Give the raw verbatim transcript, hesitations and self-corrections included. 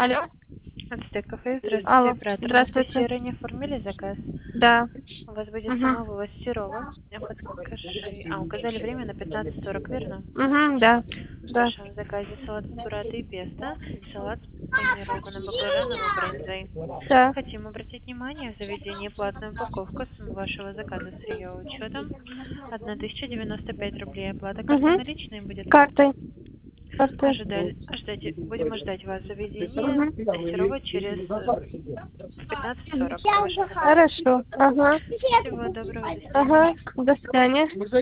Алло. Ацтек кафе, здравствуйте, Алло. оператор. Здравствуйте. Анастасия, ранее оформили заказ? Да. У вас будет Угу. самовывоз Серова. А подскажи, а указали время на пятнадцать сорок, верно? Угу, да. В Да. вашем заказе салат с буррато и песто, салат с панированным баклажаном и брынзой. Да. Хотим обратить внимание, в заведении платная упаковка суммы вашего заказа с ее учетом тысяча девяносто пять рублей. Оплата картой Угу. наличной будет? Картой. Картой. Ожидали, ожидайте, будем ждать вас в заведении Угу. Серова через в пятнадцать сорок по вашему заказу. Хорошо. Ага. Всего доброго, до свидания. Ага. До свидания.